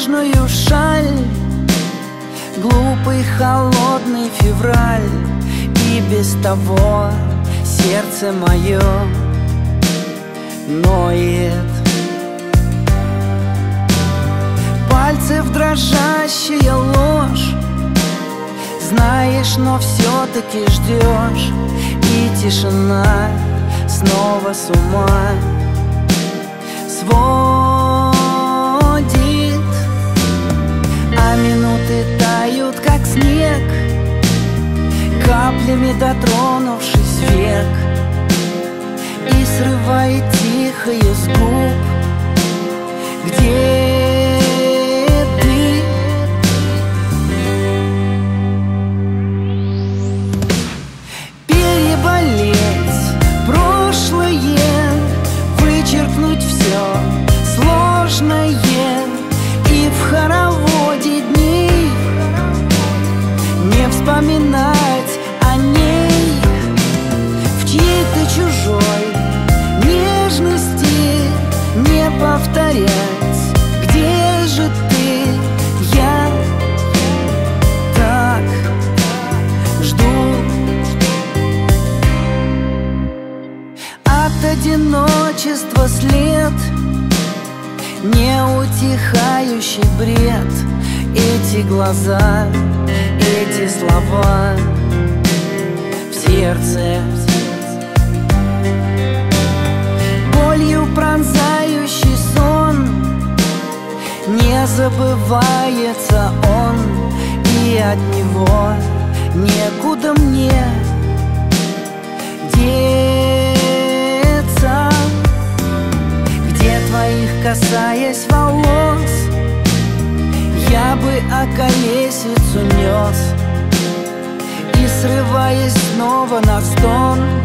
снежную шаль, глупый холодный февраль. И без того сердце мое ноет. Пальцы в дрожащая ложь, знаешь, но все-таки ждешь. И тишина снова с ума сводит, а минуты тают, как снег, каплями дотронувшись век, и срывает тихое с губ. Где ты? Переболеть прошлое, вычеркнуть все сложное, и в хороводе дней не вспоминать о ней, в чьей-то чужой нежности не повторять. Где же ты? Я так жду. От одиночества след, неутихающий бред. Эти глаза, эти слова в сердце, болью пронзающий сон. Не забывается он, и от него некуда мне деться. Где твоих касаясь волос, я бы околесицу нес, и срываясь снова на стон,